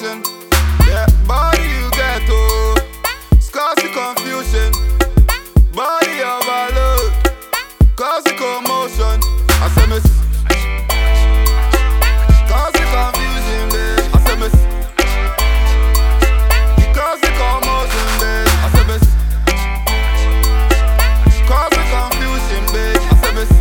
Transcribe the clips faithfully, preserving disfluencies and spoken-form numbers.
commotion. Yeah, body you get oh, cause the confusion. Body overload, cause the commotion. I say miss, cause the confusion, babe. I say miss, cause the commotion, babe. I say miss, cause the confusion, babe. I say miss,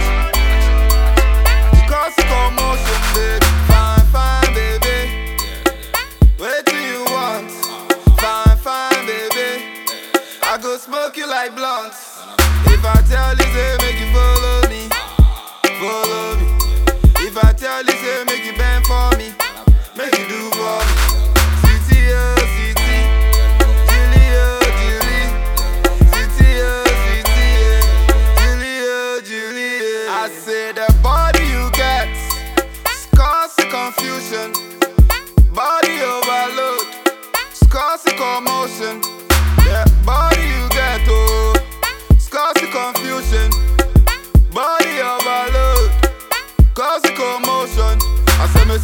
cause the commotion, babe. Fine, fine, baby. What do you want? Fine, fine, baby. I go smoke you like blunts. If I tell you, say make you follow me, follow me. If I tell you, say make you bend for me, make you do for me. City, oh, city, Julie, oh, Julie. City, oh, city, Julie, oh, Julie. I say the body you get, cause the confusion. Body overload, cause the commotion. Yeah, body you get oh, cause the confusion. Body overload, cause the commotion. I say miss,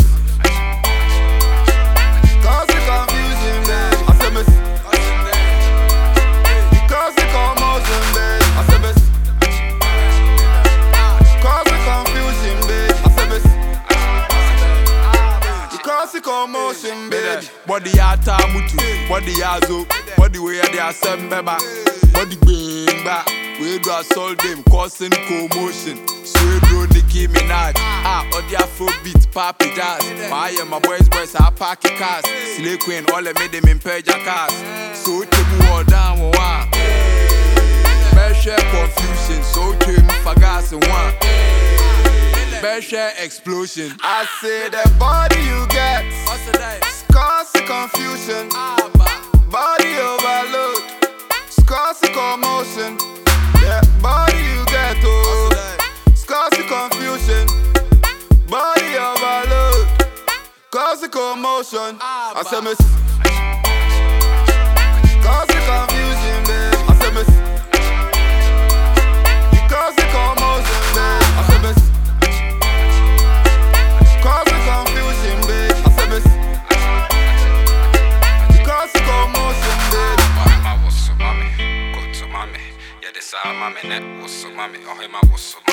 cause the confusion, babe. I say miss, cause the commotion, babe. I say miss, cause the confusion, babe. I say miss, cause the commotion, babe. Body ata mutu, body azo, body way they are sembeba, body bang back. We do assault them, causing commotion. Sweet bro, Nicki Minaj. Ah, or the Afrobeat, Papi Jazz. I am my boys, boys, I pack a cast. Slay Queen, all I made them in Persia cast. So to move down one. Better confusion, so to me for gas and one. Better explosion. I say the body you get, cause the confusion. Body overload, cause the commotion. Yeah, body you get oh, cause the confusion. Body overload, cause the commotion. I say miss, cause the confusion, babe. I say miss, cause the commotion, babe. I say miss, cause the confusion, babe. I say miss, cause the commotion, babe. Mami, go to mommy. Yeah, this is mommy. Net was so mommy. Oh, my was so